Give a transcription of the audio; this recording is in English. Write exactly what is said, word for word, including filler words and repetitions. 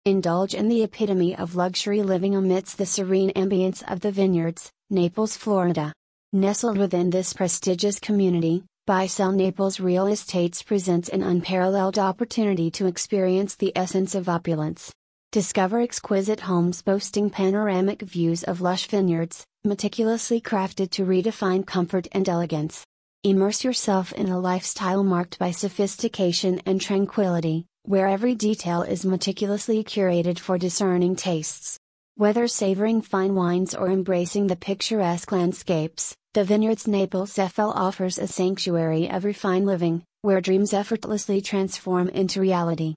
Indulge in the epitome of luxury living amidst the serene ambience of the vineyards, Naples, Florida. Nestled within this prestigious community, Buy Sell Naples Real Estates presents an unparalleled opportunity to experience the essence of opulence. Discover exquisite homes boasting panoramic views of lush vineyards, meticulously crafted to redefine comfort and elegance. Immerse yourself in a lifestyle marked by sophistication and tranquility, where every detail is meticulously curated for discerning tastes. Whether savoring fine wines or embracing the picturesque landscapes, the Vineyards Naples F L offers a sanctuary of refined living, where dreams effortlessly transform into reality.